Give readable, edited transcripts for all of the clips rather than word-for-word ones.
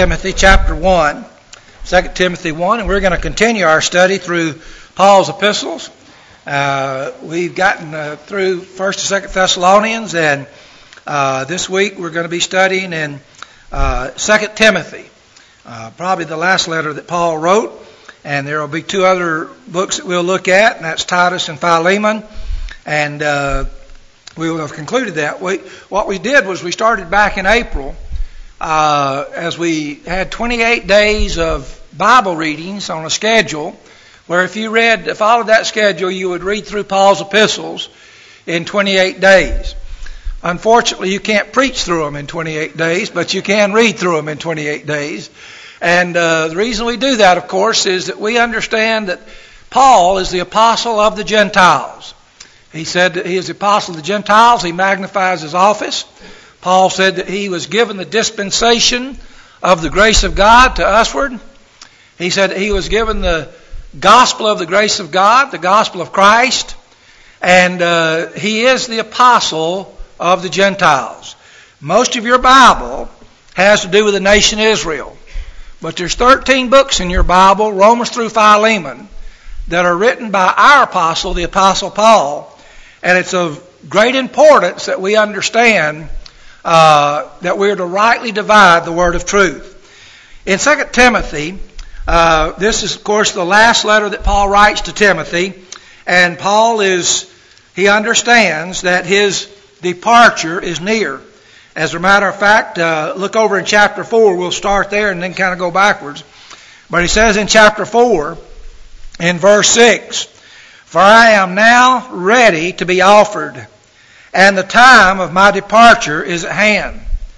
Timothy chapter 1. 2 Timothy 1, and we're going to continue our study through Paul's epistles. We've gotten through 1st and 2nd Thessalonians, and this week we're going to be studying in 2 Timothy, probably the last letter that Paul wrote. And there will be two other books that we'll look at, and that's Titus and Philemon. And we will have concluded that. What we did was we started back in April as we had 28 days of Bible readings on a schedule, where if you followed that schedule, you would read through Paul's epistles in 28 days. Unfortunately, you can't preach through them in 28 days, but you can read through them in 28 days. And the reason we do that, of course, is that we understand that Paul is the apostle of the Gentiles. He said that he is the apostle of the Gentiles. He magnifies his office. Paul said that he was given the dispensation of the grace of God to usward. He said that he was given the gospel of the grace of God, the gospel of Christ. And he is the apostle of the Gentiles. Most of your Bible has to do with the nation Israel. But there's 13 books in your Bible, Romans through Philemon, that are written by our apostle, the Apostle Paul. And it's of great importance that we understand that we're to rightly divide the word of truth. In 2 Timothy, this is, of course, the last letter that Paul writes to Timothy. And Paul he understands that his departure is near. As a matter of fact, look over in chapter 4. We'll start there and then kind of go backwards. But he says in chapter 4, in verse 6, "For I am now ready to be offered, and the time of my departure is at hand.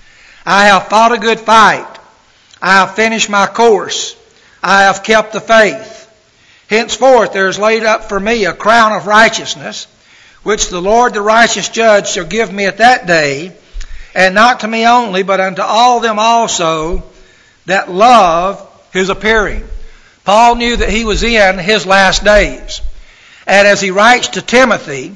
I have fought a good fight. I have finished my course. I have kept the faith. Henceforth there is laid up for me a crown of righteousness, which the Lord the righteous judge shall give me at that day, and not to me only, but unto all them also that love his appearing." Paul knew that he was in his last days. And as he writes to Timothy,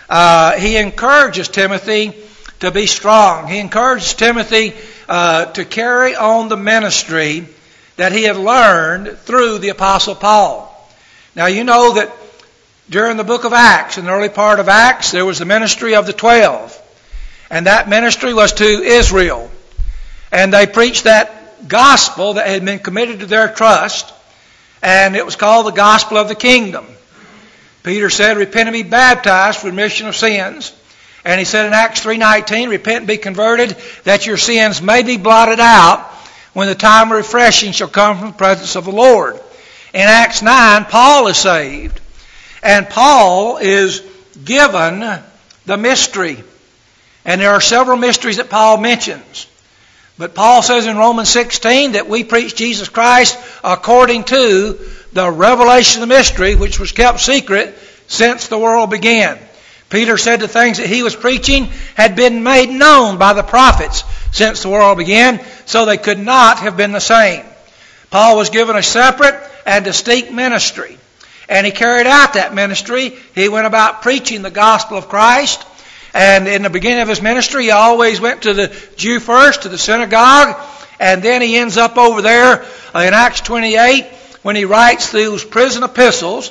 he encourages Timothy to be strong. He encourages Timothy to carry on the ministry that he had learned through the Apostle Paul. Now you know that during the book of Acts, in the early part of Acts, there was the ministry of the 12. And that ministry was to Israel. And they preached that gospel that had been committed to their trust. And it was called the gospel of the kingdom. Peter said, "Repent and be baptized for remission of sins." And he said in Acts 3:19, "Repent and be converted, that your sins may be blotted out when the time of refreshing shall come from the presence of the Lord." In Acts 9, Paul is saved. And Paul is given the mystery. And there are several mysteries that Paul mentions. But Paul says in Romans 16 that we preach Jesus Christ according to the revelation of the mystery, which was kept secret since the world began. Peter said the things that he was preaching had been made known by the prophets since the world began, so they could not have been the same. Paul was given a separate and distinct ministry. And he carried out that ministry. He went about preaching the gospel of Christ. And in the beginning of his ministry, he always went to the Jew first, to the synagogue, and then he ends up over there in Acts 28 when he writes those prison epistles,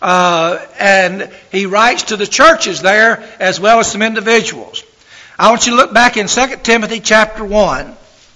and he writes to the churches there as well as some individuals. I want you to look back in 2 Timothy chapter 1.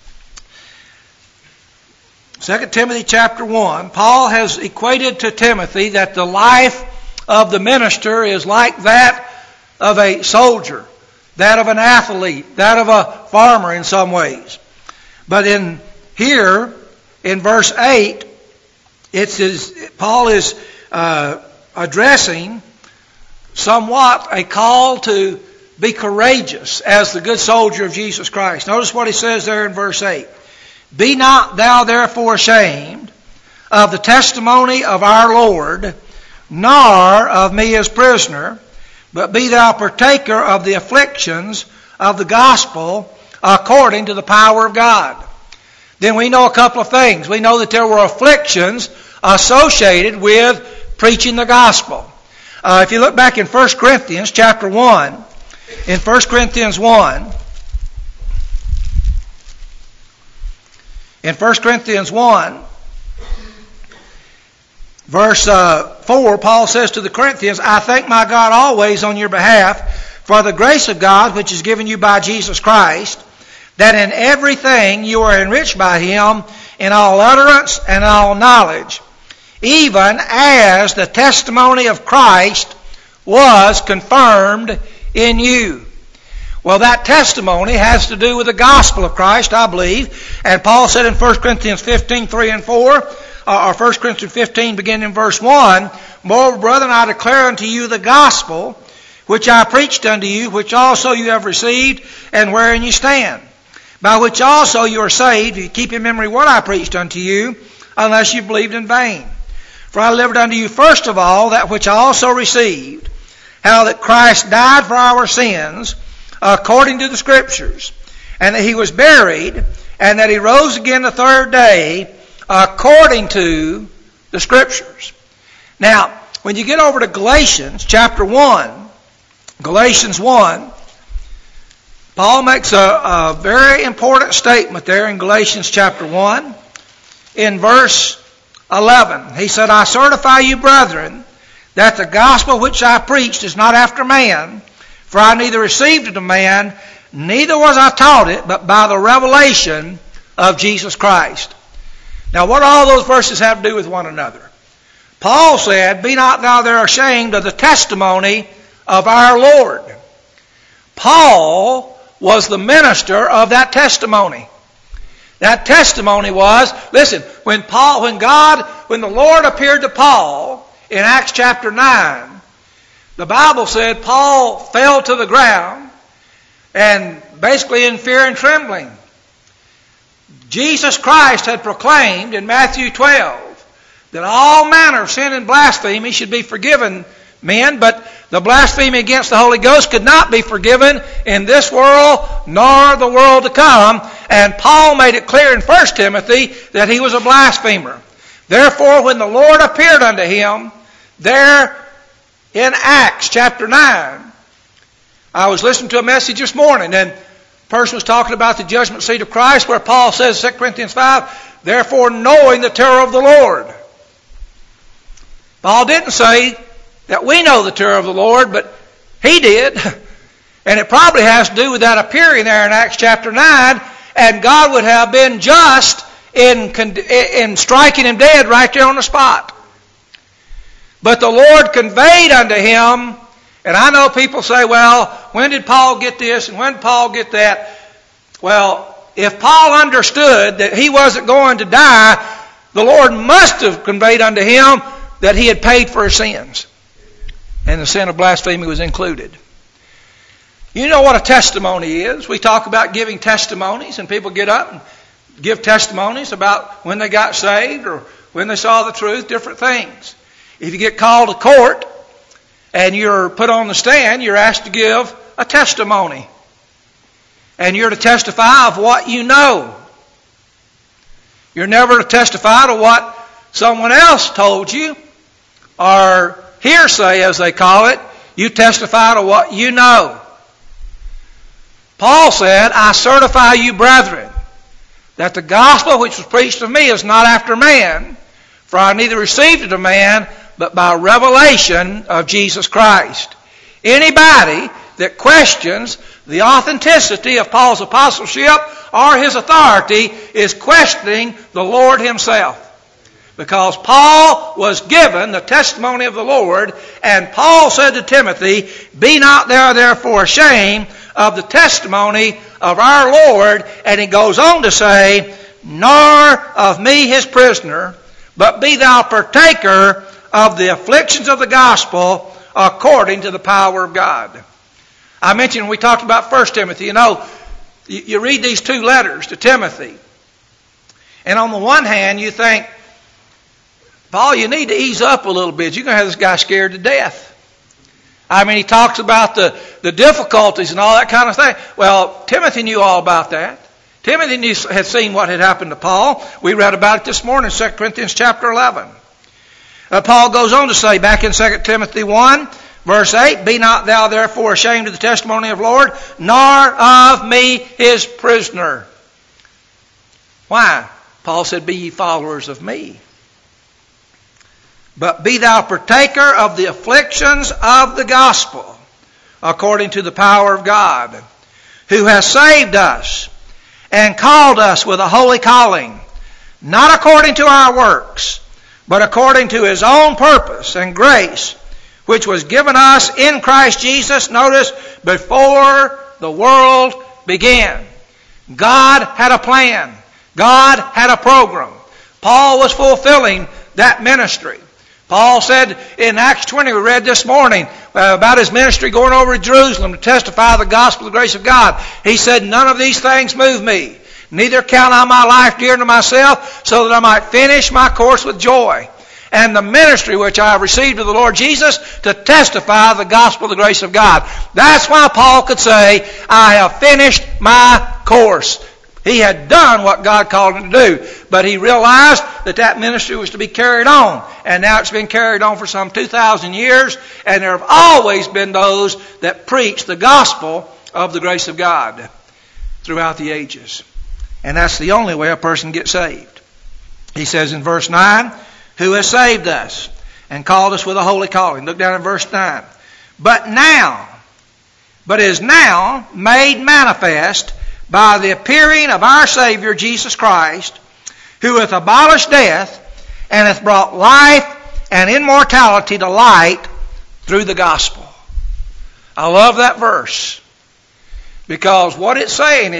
2 Timothy chapter 1, Paul has equated to Timothy that the life of the minister is like that of a soldier, that of an athlete, that of a farmer in some ways. But in here, in verse 8, Paul is addressing somewhat a call to be courageous as the good soldier of Jesus Christ. Notice what he says there in verse 8. "Be not thou therefore ashamed of the testimony of our Lord, nor of me as prisoner, but be thou partaker of the afflictions of the gospel according to the power of God." Then we know a couple of things. We know that there were afflictions associated with preaching the gospel. If you look back in 1 Corinthians chapter 1, in 1 Corinthians 1, In 1 Corinthians 1, verse 4, Paul says to the Corinthians, I thank my God always on your behalf for the grace of God which is given you by Jesus Christ, that in everything you are enriched by him in all utterance and all knowledge, even as the testimony of Christ was confirmed in you. Well, that testimony has to do with the gospel of Christ, I believe. And Paul said in 1 Corinthians 15, 3 and 4, or 1 Corinthians 15, beginning in verse 1, Moreover, brethren, I declare unto you the gospel which I preached unto you, which also you have received, and wherein you stand, by which also you are saved, if you keep in memory what I preached unto you, unless you believed in vain. For I delivered unto you first of all that which I also received, how that Christ died for our sins, according to the Scriptures, and that he was buried, and that he rose again the third day, according to the Scriptures. Now, when you get over to Galatians chapter 1, Galatians 1, Paul makes a very important statement there in Galatians chapter 1, in verse 11. He said, I certify you, brethren, that the gospel which I preached is not after man, for I neither received it of man, neither was I taught it, but by the revelation of Jesus Christ. Now, what do all those verses have to do with one another? Paul said, Be not thou there ashamed of the testimony of our Lord. Paul was the minister of that testimony. That testimony was, listen, when the Lord appeared to Paul in Acts chapter 9, the Bible said Paul fell to the ground and basically in fear and trembling. Jesus Christ had proclaimed in Matthew 12 that all manner of sin and blasphemy should be forgiven men, but the blasphemy against the Holy Ghost could not be forgiven in this world nor the world to come. And Paul made it clear in 1 Timothy that he was a blasphemer. Therefore, when the Lord appeared unto him there in Acts chapter 9, I was listening to a message this morning, and a person was talking about the judgment seat of Christ, where Paul says, 2 Corinthians 5, therefore knowing the terror of the Lord. Paul didn't say that we know the terror of the Lord, but he did. And it probably has to do with that appearing there in Acts chapter 9, and God would have been just in striking him dead right there on the spot. But the Lord conveyed unto him, and I know people say, well, when did Paul get this and when did Paul get that? Well, if Paul understood that he wasn't going to die, the Lord must have conveyed unto him that he had paid for his sins. And the sin of blasphemy was included. You know what a testimony is. We talk about giving testimonies, and people get up and give testimonies about when they got saved or when they saw the truth, different things. If you get called to court and you're put on the stand, you're asked to give a testimony. And you're to testify of what you know. You're never to testify to what someone else told you, or hearsay as they call it. You testify to what you know. Paul said, I certify you, brethren, that the gospel which was preached of me is not after man, for I neither received it of man, but by revelation of Jesus Christ. Anybody that questions the authenticity of Paul's apostleship or his authority is questioning the Lord himself. Because Paul was given the testimony of the Lord, and Paul said to Timothy, Be not thou therefore ashamed of the testimony of our Lord. And he goes on to say, Nor of me his prisoner, but be thou partaker of the afflictions of the gospel according to the power of God. I mentioned when we talked about 1 Timothy, you read these two letters to Timothy. And on the one hand, you think, Paul, you need to ease up a little bit. You're going to have this guy scared to death. I mean, he talks about the difficulties and all that kind of thing. Well, Timothy knew all about that. Timothy had seen what had happened to Paul. We read about it this morning, 2 Corinthians chapter 11. Paul goes on to say, back in 2 Timothy 1, verse 8, Be not thou therefore ashamed of the testimony of the Lord, nor of me his prisoner. Why? Paul said, be ye followers of me. But be thou partaker of the afflictions of the gospel, according to the power of God, who has saved us and called us with a holy calling, not according to our works, but according to His own purpose and grace, which was given us in Christ Jesus, notice, before the world began. God had a plan. God had a program. Paul was fulfilling that ministry. Paul said in Acts 20, we read this morning, about his ministry going over to Jerusalem to testify the gospel of the grace of God. He said, none of these things move me. Neither count I my life dear unto myself, so that I might finish my course with joy. And the ministry which I have received of the Lord Jesus to testify the gospel of the grace of God. That's why Paul could say, I have finished my course. He had done what God called him to do. But he realized that that ministry was to be carried on. And now it's been carried on for some 2,000 years. And there have always been those that preach the gospel of the grace of God throughout the ages. And that's the only way a person gets saved. He says in verse 9, who has saved us and called us with a holy calling. Look down at verse 9. But is now made manifest by the appearing of our Savior Jesus Christ, who hath abolished death and hath brought life and immortality to light through the gospel. I love that verse, because what it's saying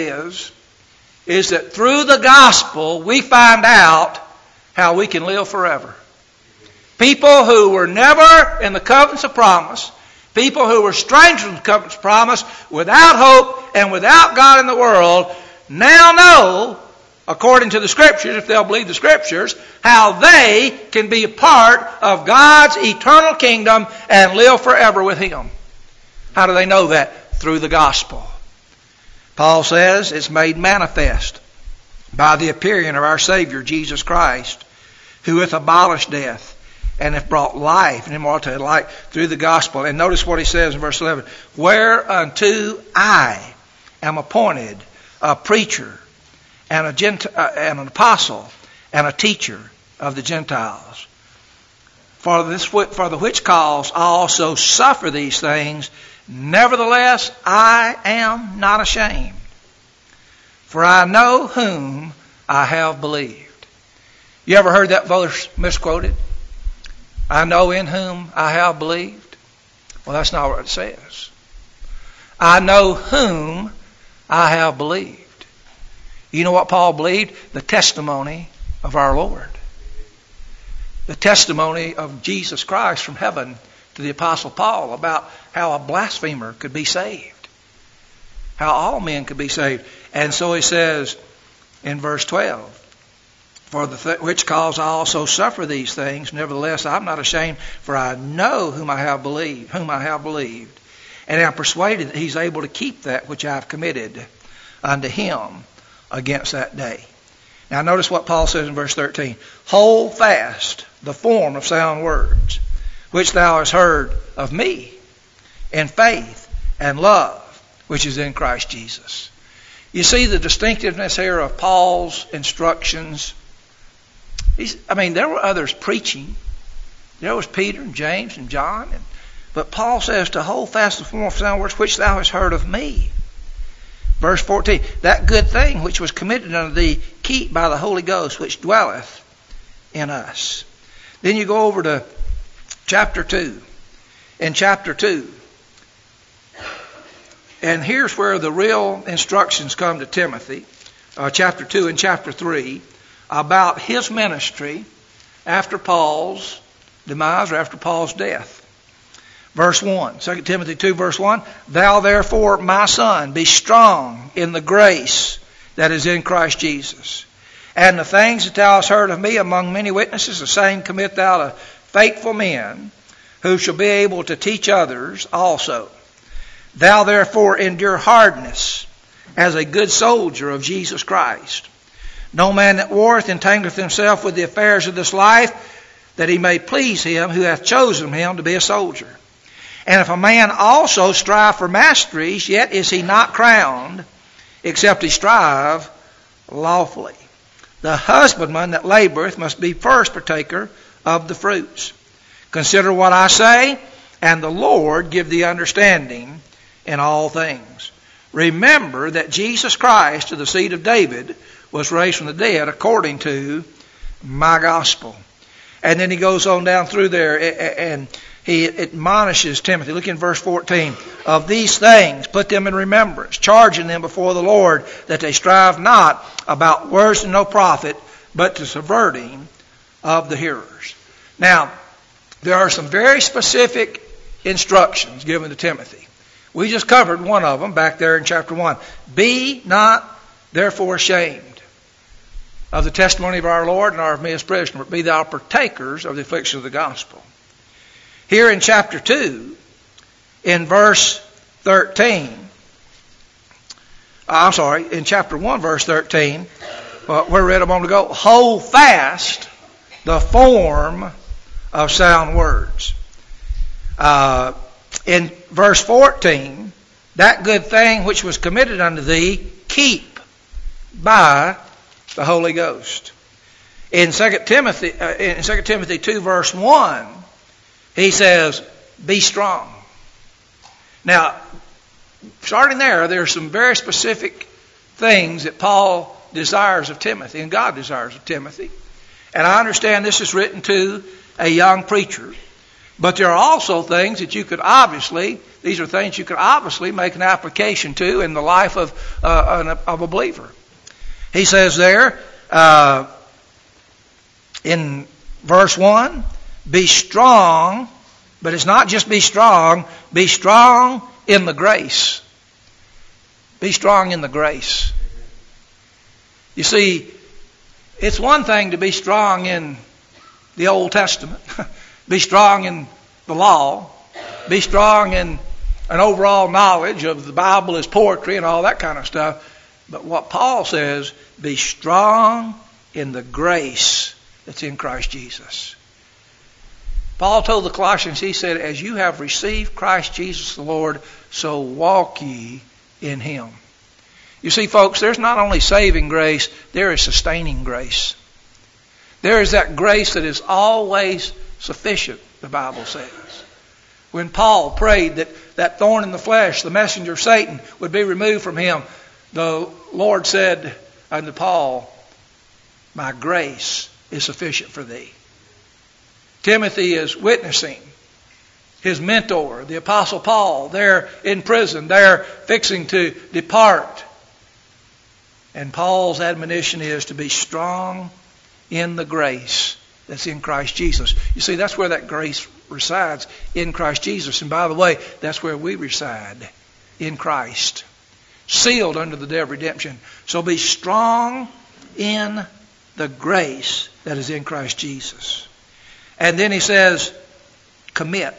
is that through the gospel we find out how we can live forever. People who were never in the covenants of promise, people who were strangers in the covenants of promise, without hope and without God in the world, now know, according to the Scriptures, if they'll believe the Scriptures, how they can be a part of God's eternal kingdom and live forever with Him. How do they know that? Through the gospel. Paul says it's made manifest by the appearing of our Savior, Jesus Christ, who hath abolished death and hath brought life and immortality to light through the gospel. And notice what he says in verse 11. Whereunto I am appointed a preacher and an apostle and a teacher of the Gentiles. For the which cause I also suffer these things. Nevertheless, I am not ashamed. For I know whom I have believed. You ever heard that verse misquoted? I know in whom I have believed. Well, that's not what it says. I know whom I have believed. You know what Paul believed? The testimony of our Lord. The testimony of Jesus Christ from heaven to the Apostle Paul about how a blasphemer could be saved. How all men could be saved. And so he says in verse 12, for which cause I also suffer these things. Nevertheless, I'm not ashamed, for I know whom I have believed, and am persuaded that He's able to keep that which I have committed unto Him against that day. Now notice what Paul says in verse 13. Hold fast the form of sound words, which thou hast heard of me, in faith and love, which is in Christ Jesus. You see the distinctiveness here of Paul's instructions. There were others preaching. There was Peter and James and John. But Paul says to hold fast the form of sound words which thou hast heard of me. Verse 14, that good thing which was committed unto thee, keep by the Holy Ghost which dwelleth in us. Then you go over to chapter 2. In chapter 2, and here's where the real instructions come to Timothy. Chapter 2 and chapter 3. About his ministry after Paul's demise or after Paul's death. Verse 1, 2 Timothy 2 verse 1, thou therefore, my son, be strong in the grace that is in Christ Jesus. And the things that thou hast heard of me among many witnesses, the same commit thou to faithful men, who shall be able to teach others also. Thou therefore endure hardness as a good soldier of Jesus Christ. No man that warreth entangleth himself with the affairs of this life, that he may please him who hath chosen him to be a soldier. And if a man also strive for masteries, yet is he not crowned, except he strive lawfully. the husbandman that laboreth must be first partaker of the fruits. Consider what I say, and the Lord give thee understanding in all things. Remember that Jesus Christ, of the seed of David, was raised from the dead according to my gospel. And then he goes on down through there and he admonishes Timothy. Look in verse 14. Of these things put them in remembrance, charging them before the Lord that they strive not about words to no profit, but to subverting of the hearers. Now, there are some very specific instructions given to Timothy. We just covered one of them back there in chapter 1. Be not therefore ashamed of the testimony of our Lord and our of me as prisoner, but be thou partakers of the affliction of the gospel. Here in chapter 2, in verse 13, in chapter 1, verse 13, we read a moment ago, hold fast the form of sound words. In verse 14, that good thing which was committed unto thee, keep by the Holy Ghost. In 2 Timothy 2, verse 1, he says, be strong. Now, starting there are some very specific things that Paul desires of Timothy, and God desires of Timothy. And I understand this is written to a young preacher. But there are also things that you could obviously make an application to in the life of a believer. He says there, in verse 1, be strong, but it's not just be strong in the grace. Be strong in the grace. You see, it's one thing to be strong in the Old Testament, be strong in the law, be strong in an overall knowledge of the Bible as poetry and all that kind of stuff. But what Paul says, be strong in the grace that's in Christ Jesus. Paul told the Colossians, he said, as you have received Christ Jesus the Lord, so walk ye in Him. You see, folks, there's not only saving grace, there is sustaining grace. There is that grace that is always sufficient, the Bible says. When Paul prayed that thorn in the flesh, the messenger of Satan, would be removed from him, the Lord said unto Paul, my grace is sufficient for thee. Timothy is witnessing his mentor, the Apostle Paul. They're in prison. They're fixing to depart. And Paul's admonition is to be strong in the grace that's in Christ Jesus. You see, that's where that grace resides, in Christ Jesus. And by the way, that's where we reside, in Christ. Sealed under the day of redemption. So be strong in the grace that is in Christ Jesus. And then he says, commit.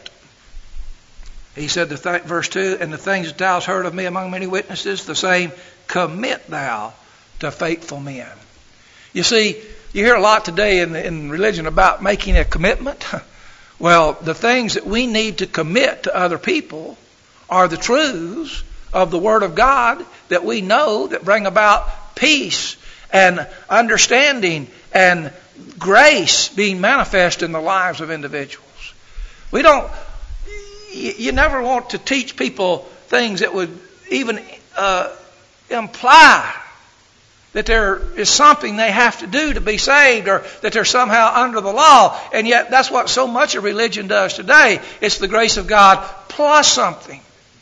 He said, verse 2, and the things that thou hast heard of me among many witnesses, the same commit thou to faithful men. You see, you hear a lot today in religion about making a commitment. Well, the things that we need to commit to other people are the truths of the Word of God that we know that bring about peace and understanding and grace being manifest in the lives of individuals. You never want to teach people things that would even imply that there is something they have to do to be saved, or that they're somehow under the law. And yet that's what so much of religion does today. It's the grace of God plus something.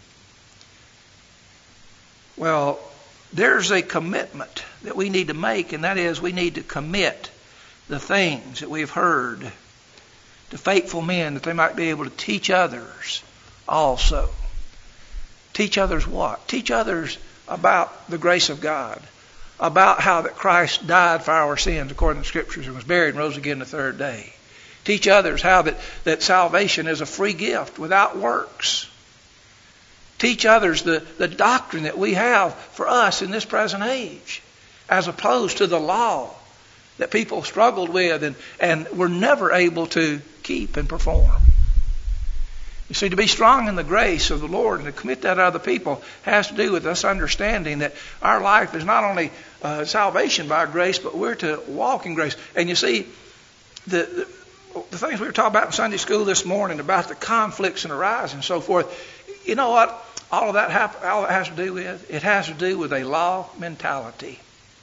Well, there's a commitment that we need to make, and that is we need to commit the things that we've heard to faithful men, that they might be able to teach others also. Teach others what? Teach others about the grace of God, about how that Christ died for our sins according to the Scriptures and was buried and rose again the third day. Teach others how that salvation is a free gift without works. Teach others the doctrine that we have for us in this present age, as opposed to the law that people struggled with and were never able to keep and perform. You see, to be strong in the grace of the Lord and to commit that to other people has to do with us understanding that our life is not only salvation by grace, but we're to walk in grace. And you see, the things we were talking about in Sunday school this morning about the conflicts and arise and so forth, you know what? All of that has to do with? It has to do with a law mentality.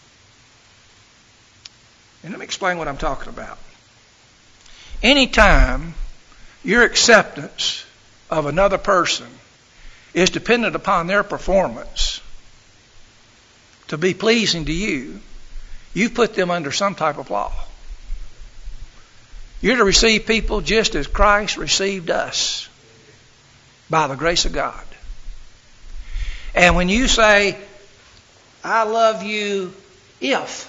And let me explain what I'm talking about. Anytime your acceptance of another person is dependent upon their performance to be pleasing to you, you've put them under some type of law. You're to receive people just as Christ received us, by the grace of God. And when you say, I love you if,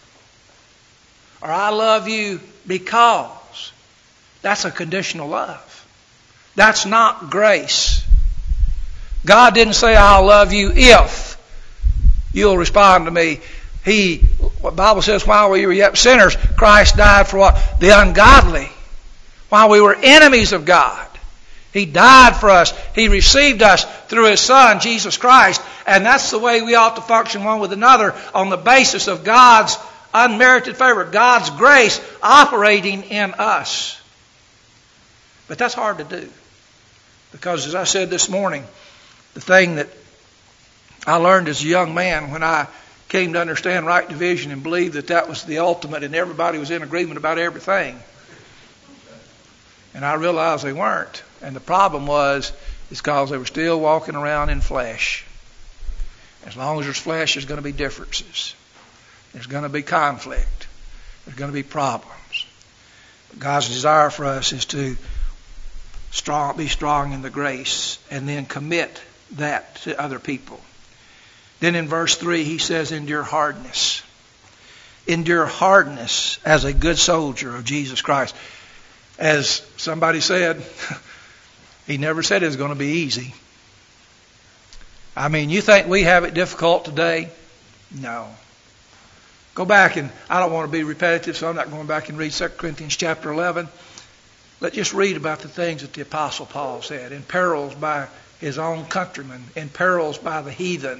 or I love you because, that's a conditional love. That's not grace. God didn't say, I'll love you if you'll respond to me. What the Bible says, while we were yet sinners, Christ died for what? The ungodly. While we were enemies of God, He died for us. He received us through His Son, Jesus Christ. And that's the way we ought to function one with another, on the basis of God's unmerited favor, God's grace operating in us. But that's hard to do. Because as I said this morning, the thing that I learned as a young man when I came to understand right division and believed that that was the ultimate and everybody was in agreement about everything. And I realized they weren't. And the problem is because they were still walking around in flesh. As long as there's flesh, there's going to be differences. There's going to be conflict. There's going to be problems. But God's desire for us is to be strong in the grace and then commit that to other people. Then in verse 3 he says, endure hardness. Endure hardness as a good soldier of Jesus Christ. As somebody said, he never said it was going to be easy. I mean, you think we have it difficult today? No. Go back, and I don't want to be repetitive, so I'm not going back and read 2 Corinthians chapter 11. Let's just read about the things that the Apostle Paul said. In perils by his own countrymen, in perils by the heathen.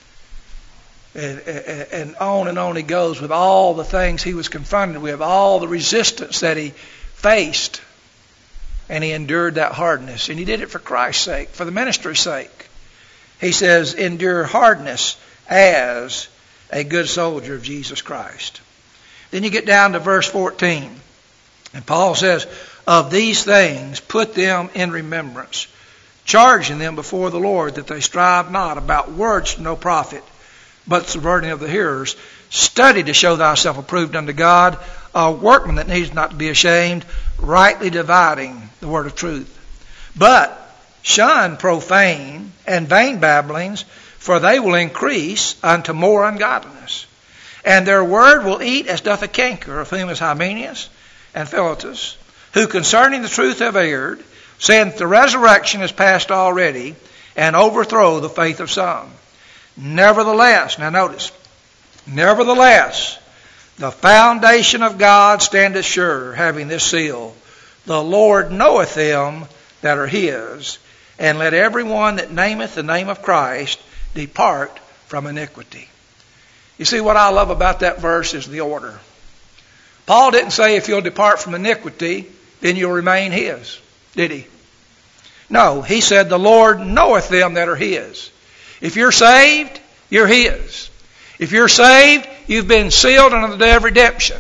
And on he goes with all the things he was confronted with, all the resistance that he faced. And he endured that hardness. And he did it for Christ's sake, for the ministry's sake. He says, endure hardness as a good soldier of Jesus Christ. Then you get down to verse 14. And Paul says, of these things put them in remembrance, charging them before the Lord that they strive not about words to no profit, but subverting of the hearers. Study to show thyself approved unto God, a workman that needs not to be ashamed, rightly dividing the word of truth. But shun profane and vain babblings, for they will increase unto more ungodliness. And their word will eat as doth a canker, of whom is Hymenaeus and Philetus, who concerning the truth have erred, saying that the resurrection is past already, and overthrow the faith of some. Nevertheless, now notice, nevertheless, the foundation of God standeth sure, having this seal, the Lord knoweth them that are His, and let every one that nameth the name of Christ depart from iniquity. You see, what I love about that verse is the order. Paul didn't say if you'll depart from iniquity, then you'll remain His, did he? No, he said the Lord knoweth them that are His. If you're saved, you're His. If you're saved, you've been sealed unto the day of redemption.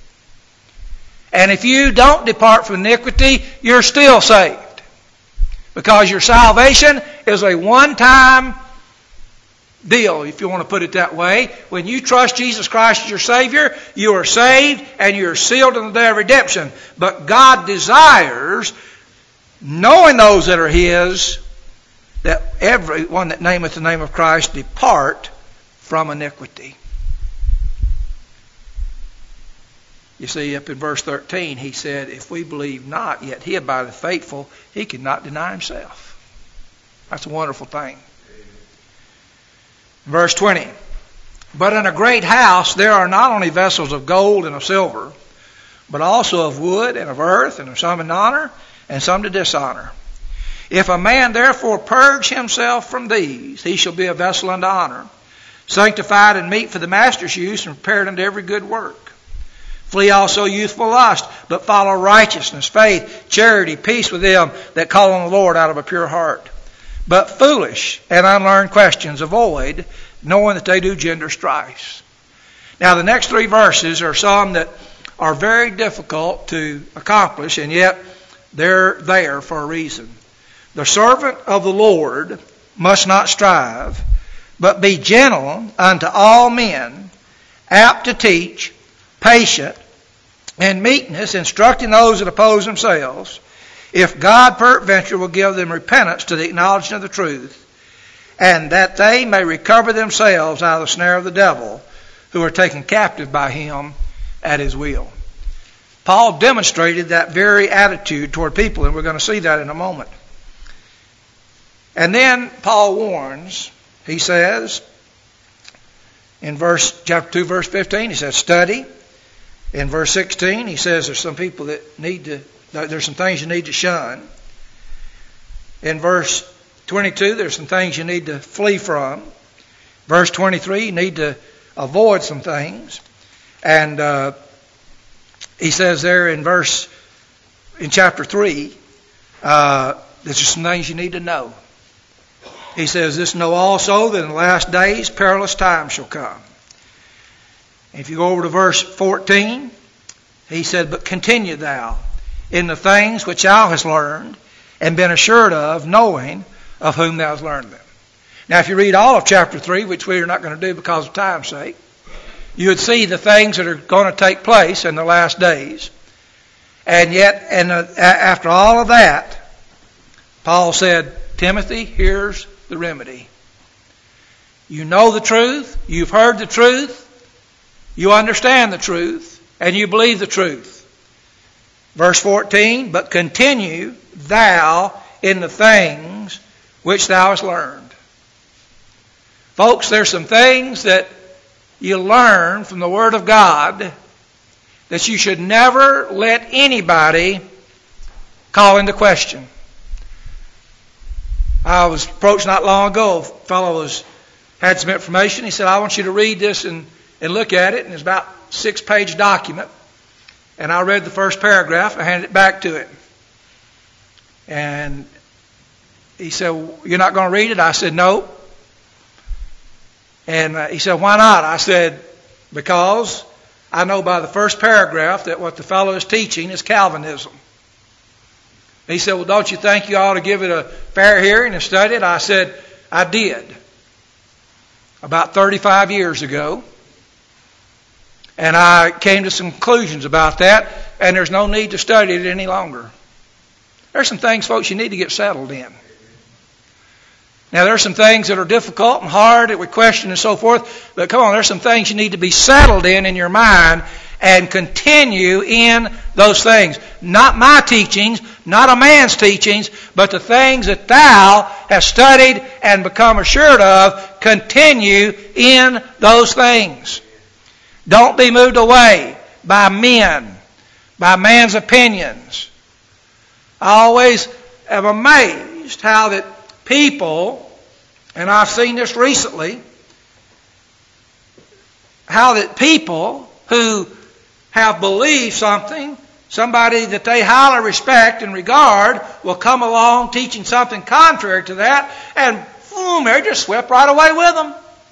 And if you don't depart from iniquity, you're still saved. Because your salvation is a one-time deal, if you want to put it that way. When you trust Jesus Christ as your Savior, you are saved and you're sealed in the day of redemption. But God desires, knowing those that are His, that everyone that nameth the name of Christ depart from iniquity. You see, up in verse 13, he said, if we believe not, yet He abideth faithful, He cannot deny Himself. That's a wonderful thing. Verse 20, but in a great house there are not only vessels of gold and of silver, but also of wood and of earth, and of some in honor and some to dishonor. If a man therefore purge himself from these, he shall be a vessel unto honor, sanctified and meet for the master's use, and prepared unto every good work. Flee also youthful lust, but follow righteousness, faith, charity, peace with them that call on the Lord out of a pure heart. But foolish and unlearned questions avoid, knowing that they do gender strifes. Now the next 3 verses are some that are very difficult to accomplish, and yet they're there for a reason. The servant of the Lord must not strive, but be gentle unto all men, apt to teach, patient, and meekness, instructing those that oppose themselves, if God peradventure will give them repentance to the acknowledgement of the truth, and that they may recover themselves out of the snare of the devil, who are taken captive by him at his will. Paul demonstrated that very attitude toward people, and we're going to see that in a moment. And then Paul warns, he says, in chapter 2, verse 15, he says, study. In verse 16, he says there's some people that there's some things you need to shun. In verse 22, there's some things you need to flee from. Verse 23, you need to avoid some things. And he says there in chapter 3, there's just some things you need to know. He says, this know also that in the last days perilous times shall come. If you go over to verse 14, he said, but continue thou in the things which thou hast learned and been assured of, knowing of whom thou hast learned them. Now, if you read all of chapter 3, which we are not going to do because of time's sake, you would see the things that are going to take place in the last days. And yet, after all of that, Paul said, Timothy, here's the remedy. You know the truth, you've heard the truth, you understand the truth, and you believe the truth. Verse 14, but continue thou in the things which thou hast learned. Folks, there's some things that you learn from the Word of God that you should never let anybody call into question. I was approached not long ago. A fellow had some information. He said, I want you to read this and look at it. And it's about a 6-page document. And I read the first paragraph. I handed it back to him. And he said, well, you're not going to read it? I said, no. And he said, why not? I said, because I know by the first paragraph that what the fellow is teaching is Calvinism. He said, well, don't you think you ought to give it a fair hearing and study it? I said, I did. About 35 years ago. And I came to some conclusions about that, and there's no need to study it any longer. There's some things, folks, you need to get settled in. Now, there's some things that are difficult and hard that we question and so forth, but come on, there's some things you need to be settled in your mind and continue in those things. Not my teachings, not a man's teachings, but the things that thou hast studied and become assured of, continue in those things. Don't be moved away by men, by man's opinions. I always am amazed how that people, and I've seen this recently, how that people who have believed something, somebody that they highly respect and regard, will come along teaching something contrary to that, and boom, they're just swept right away with them.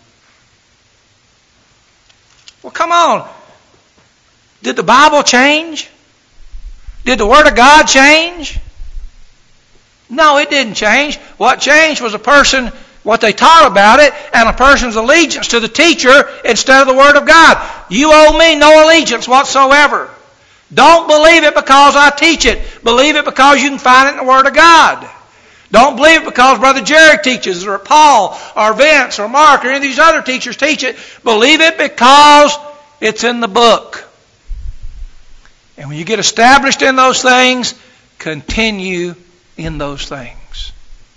Well, come on. Did the Bible change? Did the Word of God change? No, it didn't change. What changed was what they taught about it, and a person's allegiance to the teacher instead of the Word of God. You owe me no allegiance whatsoever. Don't believe it because I teach it. Believe it because you can find it in the Word of God. Don't believe it because Brother Jerry teaches, or Paul, or Vince, or Mark, or any of these other teachers teach it. Believe it because it's in the book. And when you get established in those things, continue in those things.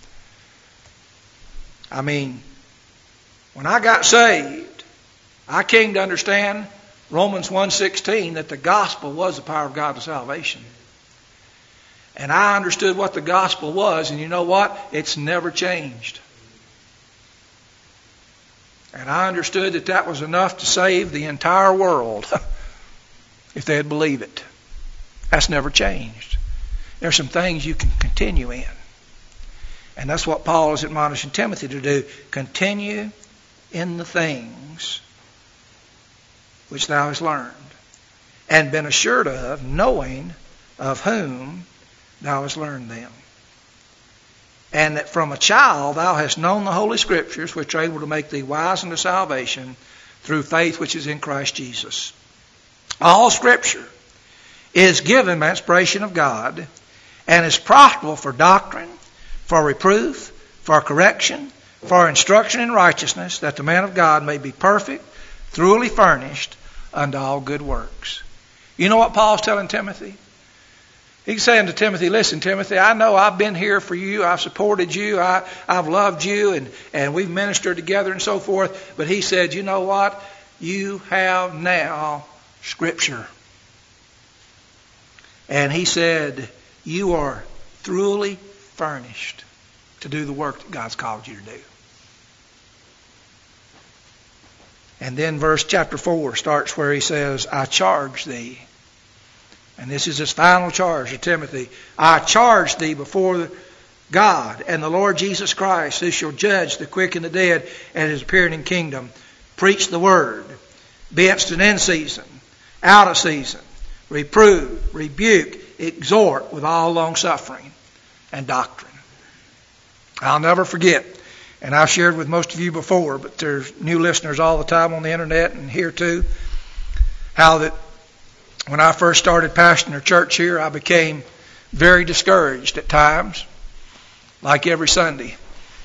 I mean, when I got saved, I came to understand Romans 1:16, that the gospel was the power of God to salvation. And I understood what the gospel was, and you know what? It's never changed. And I understood that that was enough to save the entire world if they'd believe it. That's never changed. There's some things you can continue in. And that's what Paul is admonishing Timothy to do. Continue in the things which thou hast learned, and been assured of, knowing of whom thou hast learned them. And that from a child thou hast known the Holy Scriptures, which are able to make thee wise unto salvation through faith which is in Christ Jesus. All Scripture is given by inspiration of God, and is profitable for doctrine, for reproof, for correction, for instruction in righteousness, that the man of God may be perfect, thoroughly furnished unto all good works. You know what Paul's telling Timothy? He's saying to Timothy, listen, Timothy, I know I've been here for you. I've supported you. I've loved you, and we've ministered together and so forth. But he said, you know what? You have now Scripture. And he said, you are thoroughly furnished to do the work that God's called you to do. And then chapter 4 starts where he says, I charge thee. And this is his final charge to Timothy. I charge thee before God and the Lord Jesus Christ, who shall judge the quick and the dead at his appearing in kingdom. Preach the word. Be instant in season, out of season. Reprove, rebuke, exhort with all long suffering and doctrine. I'll never forget, and I've shared with most of you before, but there's new listeners all the time on the internet and here too, how that when I first started pastoring a church here, I became very discouraged at times, like every Sunday.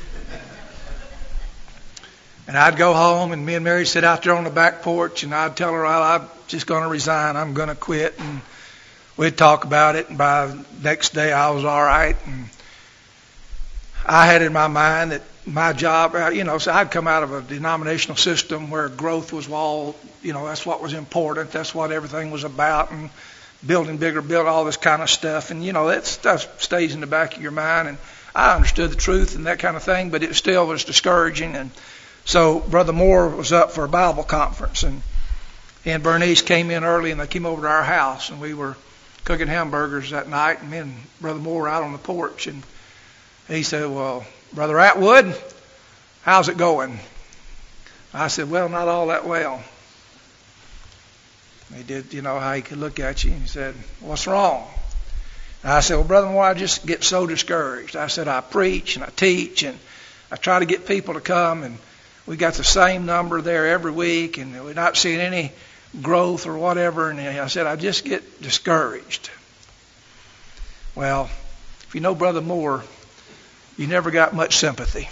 And I'd go home, and me and Mary sit out there on the back porch, and I'd tell her, well, I'm just going to resign. I'm going to quit. And we'd talk about it, and by the next day I was all right. And I had in my mind that my job, so I'd come out of a denominational system where growth was all, that's what was important. That's what everything was about, and building bigger, build all this kind of stuff. And, that stuff stays in the back of your mind. And I understood the truth and that kind of thing, but it still was discouraging. And so Brother Moore was up for a Bible conference, and he and Bernice came in early, and they came over to our house, and we were cooking hamburgers that night, and me and Brother Moore were out on the porch, and he said, well, Brother Atwood, how's it going? I said, well, not all that well. He did, how he could look at you, and he said, what's wrong? And I said, well, Brother Moore, I just get so discouraged. I said, I preach and I teach, and I try to get people to come, and we got the same number there every week, and we're not seeing any growth or whatever. And I said, I just get discouraged. Well, if you know Brother Moore, you never got much sympathy.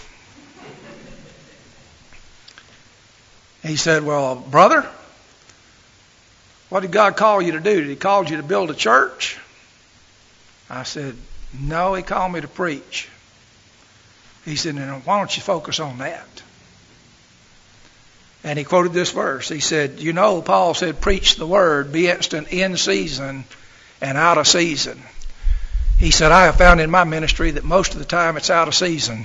He said, well, brother, what did God call you to do? Did he call you to build a church? I said, no, he called me to preach. He said, now, why don't you focus on that? And he quoted this verse. He said, Paul said, preach the word, be instant in season and out of season. He said, I have found in my ministry that most of the time it's out of season.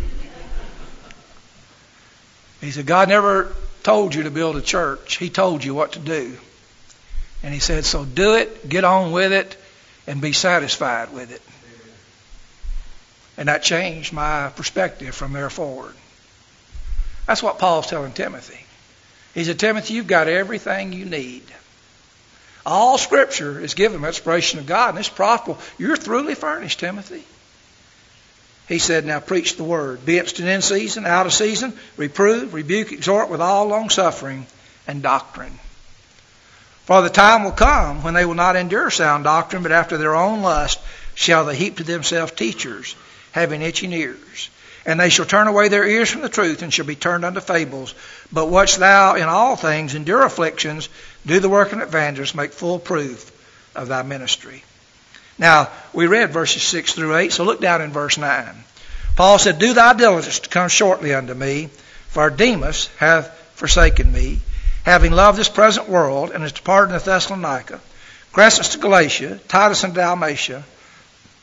He said, God never told you to build a church. He told you what to do. And he said, so do it, get on with it, and be satisfied with it. And that changed my perspective from there forward. That's what Paul's telling Timothy. He said, Timothy, you've got everything you need. All Scripture is given by inspiration of God, and it's profitable. You're thoroughly furnished, Timothy. He said, now preach the word. Be instant in season, out of season, reprove, rebuke, exhort with all long-suffering and doctrine. For the time will come when they will not endure sound doctrine, but after their own lust shall they heap to themselves teachers, having itching ears. And they shall turn away their ears from the truth, and shall be turned unto fables. But watch thou in all things, endure afflictions, do the work of an evangelist, make full proof of thy ministry. Now, we read verses 6 through 8, so look down in verse 9. Paul said, do thy diligence to come shortly unto me, for Demas hath forsaken me, having loved this present world, and is departed to Thessalonica. Crescens to Galatia, Titus unto Dalmatia.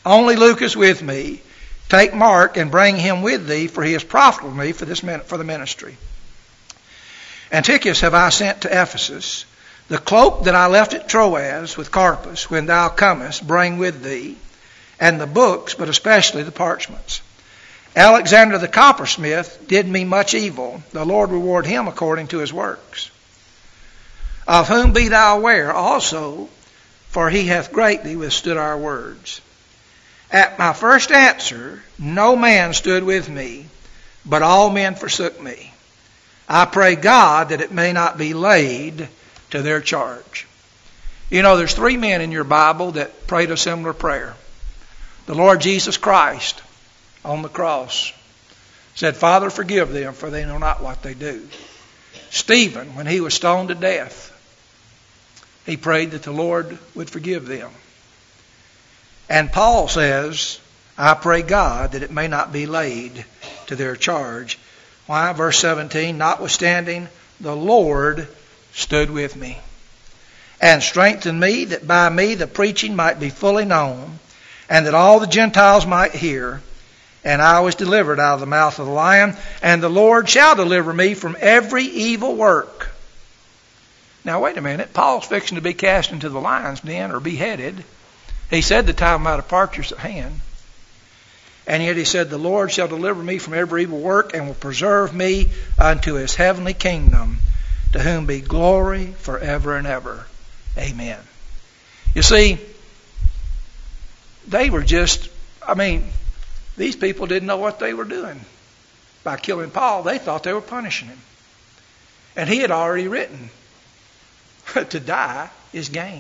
Only Luke is with me. Take Mark and bring him with thee, for he is profitable to me for the ministry. Antichus have I sent to Ephesus. The cloak that I left at Troas with Carpus, when thou comest, bring with thee, and the books, but especially the parchments. Alexander the coppersmith did me much evil. The Lord reward him according to his works. Of whom be thou aware also, for he hath greatly withstood our words. At my first answer, no man stood with me, but all men forsook me. I pray God that it may not be laid to their charge. You know, there's 3 men in your Bible that prayed a similar prayer. The Lord Jesus Christ on the cross said, Father, forgive them, for they know not what they do. Stephen, when he was stoned to death, he prayed that the Lord would forgive them. And Paul says, I pray God that it may not be laid to their charge. Why? Verse 17, notwithstanding, the Lord stood with me and strengthened me, that by me the preaching might be fully known, and that all the Gentiles might hear. And I was delivered out of the mouth of the lion, and the Lord shall deliver me from every evil work. Now wait a minute, Paul's fixing to be cast into the lion's den or beheaded. He said the time of my departure is at hand. And yet he said, the Lord shall deliver me from every evil work and will preserve me unto his heavenly kingdom, to whom be glory forever and ever. Amen. You see, they were just, these people didn't know what they were doing by killing Paul. They thought they were punishing him. And he had already written, to die is gain.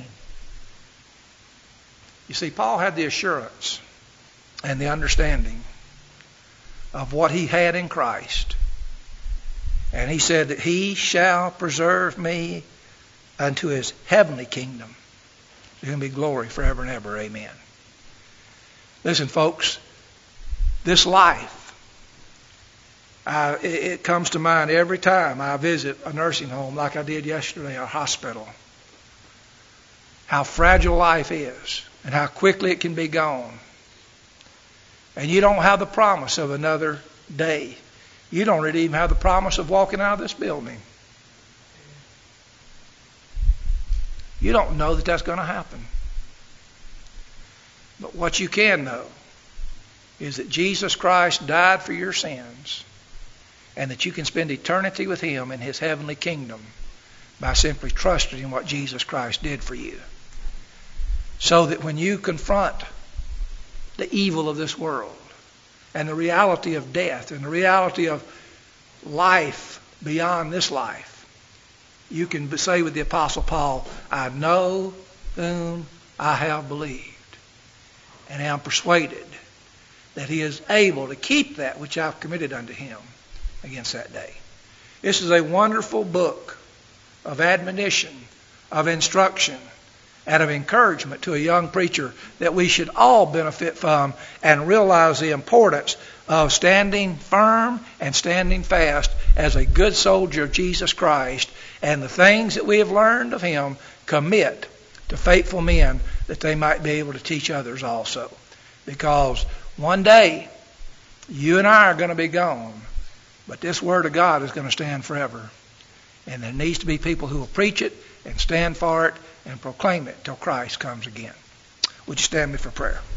You see, Paul had the assurance and the understanding of what he had in Christ. And he said that he shall preserve me unto his heavenly kingdom. There's going to be glory forever and ever. Amen. Listen, folks, this life, it comes to mind every time I visit a nursing home like I did yesterday, a hospital. How fragile life is and how quickly it can be gone. And you don't have the promise of another day. You don't really even have the promise of walking out of this building. You don't know that that's going to happen. But what you can know is that Jesus Christ died for your sins and that you can spend eternity with him in his heavenly kingdom by simply trusting in what Jesus Christ did for you. So that when you confront the evil of this world and the reality of death and the reality of life beyond this life, you can say with the Apostle Paul, I know whom I have believed, and am persuaded that he is able to keep that which I've committed unto him against that day. This is a wonderful book of admonition, of instruction, and of encouragement to a young preacher that we should all benefit from and realize the importance of standing firm and standing fast as a good soldier of Jesus Christ, and the things that we have learned of him commit to faithful men that they might be able to teach others also. Because one day you and I are going to be gone, but this Word of God is going to stand forever. And there needs to be people who will preach it and stand for it and proclaim it till Christ comes again. Would you stand me for prayer?